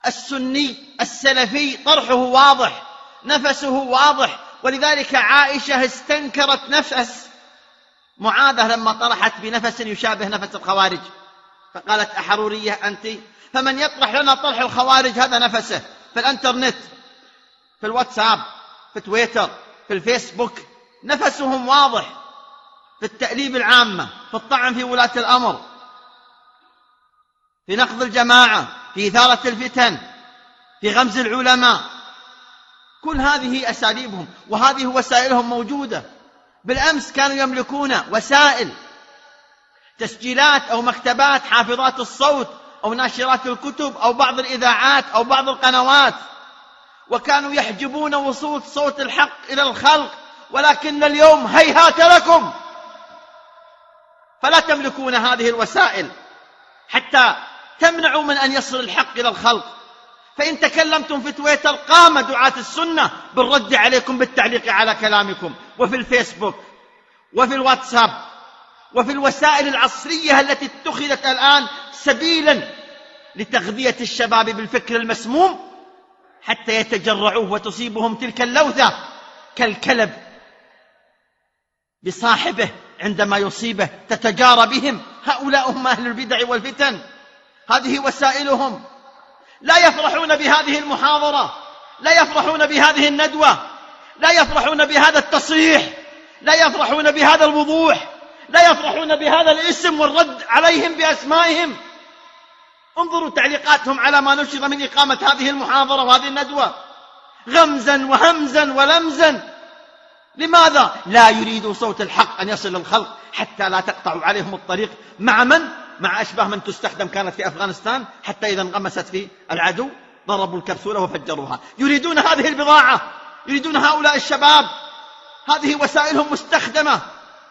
السني السلفي طرحه واضح، نفسه واضح. ولذلك عائشة استنكرت نفس معاذة لما طرحت بنفس يشابه نفس الخوارج، فقالت أحرورية أنت؟ فمن يطرح لنا طرح الخوارج هذا نفسه في الانترنت، في الواتساب، في تويتر، في الفيسبوك، نفسهم واضح في التأليب العامة، في الطعن في ولاة الأمر، في نقض الجماعة، في إثارة الفتن، في غمز العلماء. كل هذه أساليبهم وهذه وسائلهم موجودة. بالأمس كانوا يملكون وسائل، تسجيلات أو مكتبات حافظات الصوت أو ناشرات الكتب أو بعض الإذاعات أو بعض القنوات، وكانوا يحجبون وصول صوت الحق إلى الخلق. ولكن اليوم هيهات لكم، فلا تملكون هذه الوسائل حتى تمنعوا من أن يصل الحق إلى الخلق. فإن تكلمتم في تويتر قام دعاة السنة بالرد عليكم بالتعليق على كلامكم، وفي الفيسبوك وفي الواتساب وفي الوسائل العصرية التي اتخذت الآن سبيلا لتغذية الشباب بالفكر المسموم حتى يتجرعوه وتصيبهم تلك اللوثة كالكلب بصاحبه عندما يصيبه، تتجارى بهم. هؤلاء هم أهل البدع والفتن، هذه وسائلهم. لا يفرحون بهذه المحاضرة، لا يفرحون بهذه الندوة، لا يفرحون بهذا التصريح، لا يفرحون بهذا الوضوح، لا يفرحون بهذا الاسم والرد عليهم بأسمائهم. انظروا تعليقاتهم على ما نشر من إقامة هذه المحاضرة وهذه الندوة، غمزا وهمزا ولمزا. لماذا؟ لا يريدوا صوت الحق أن يصل للخلق حتى لا تقطعوا عليهم الطريق. مع من؟ مع أشباه من تستخدم كانت في أفغانستان، حتى إذا انغمست في العدو ضربوا الكبسولة وفجروها. يريدون هذه البضاعة، يريدون هؤلاء الشباب، هذه وسائلهم مستخدمة.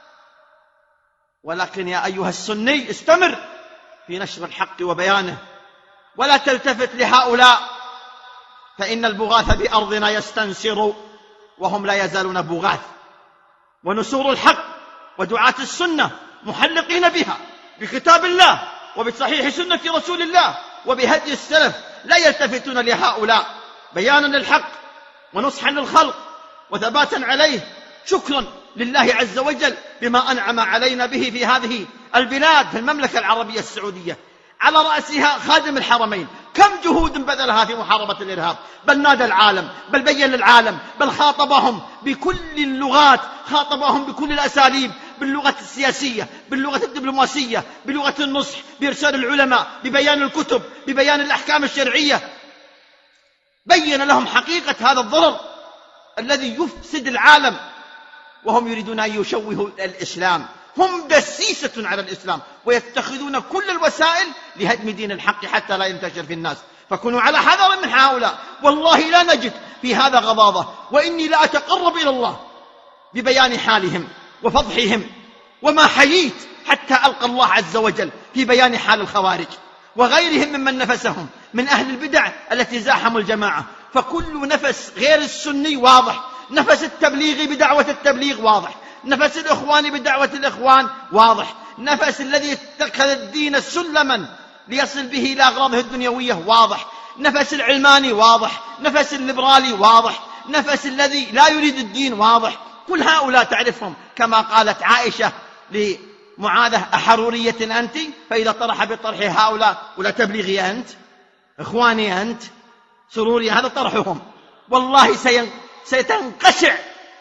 ولكن يا أيها السني استمر في نشر الحق وبيانه، ولا تلتفت لهؤلاء، فإن البغاث بأرضنا يستنسر وهم لا يزالون بغاث. ونسور الحق ودعاة السنة محلقين بها بكتاب الله وبصحيح سنة رسول الله وبهدي السلف، لا يلتفتون لهؤلاء، بيانا للحق ونصحا للخلق وثباتا عليه. شكرا لله عز وجل بما أنعم علينا به في هذه البلاد، في المملكة العربية السعودية، على رأسها خادم الحرمين. كم جهود بذلها في محاربة الإرهاب، بل نادى العالم، بل بين للعالم، بل خاطبهم بكل اللغات، خاطبهم بكل الأساليب، باللغة السياسية، باللغة الدبلوماسية، بلغة النصح، بإرسال العلماء، ببيان الكتب، ببيان الأحكام الشرعية. بين لهم حقيقة هذا الضرر الذي يفسد العالم، وهم يريدون أن يشوهوا الإسلام. هم دسيسة على الإسلام ويتخذون كل الوسائل لهدم دين الحق حتى لا ينتشر في الناس. فكونوا على حذر من هؤلاء، والله لا نجد في هذا غضاضة، وإني لا أتقرب إلى الله ببيان حالهم وفضحهم، وما حييت حتى ألقى الله عز وجل في بيان حال الخوارج وغيرهم ممن نفسهم من أهل البدع التي زاحموا الجماعة. فكل نفس غير السني واضح، نفس التبليغ بدعوة التبليغ واضح، نفس الإخوان بدعوة الإخوان واضح، نفس الذي اتخذ الدين سلما ليصل به إلى أغراضه الدنيوية واضح، نفس العلماني واضح، نفس الليبرالي واضح، نفس الذي لا يريد الدين واضح. كل هؤلاء تعرفهم، كما قالت عائشة لمعاذة: أحرورية أنت؟ فإذا طرح بطرح هؤلاء: ولا تبلغي أنت؟ إخواني أنت؟ سروري؟ هذا طرحهم. والله سيتنقشع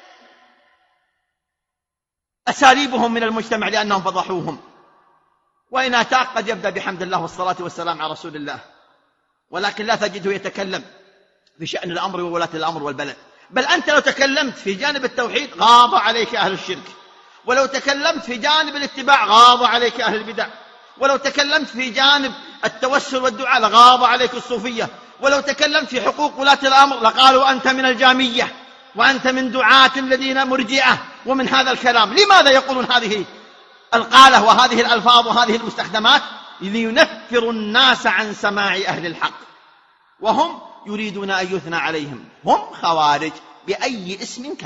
أساليبهم من المجتمع لأنهم فضحوهم. وإن أتاك قد يبدأ بحمد الله والصلاة والسلام على رسول الله، ولكن لا تجده يتكلم في شأن الأمر وولاة الأمر والبلد. بل أنت لو تكلمت في جانب التوحيد غاض عليك أهل الشرك، ولو تكلمت في جانب الاتباع غاض عليك أهل البدع، ولو تكلمت في جانب التوسل والدعاء لغاض عليك الصوفية، ولو تكلمت في حقوق ولاة الأمر لقالوا أنت من الجامية وأنت من دعاة الذين مرجئة ومن هذا الكلام. لماذا يقولون هذه القالة وهذه الألفاظ وهذه المستخدمات؟ لينفروا الناس عن سماع أهل الحق، وهم يريدون أن يثنى عليهم. هم خوارج بأي اسم كان.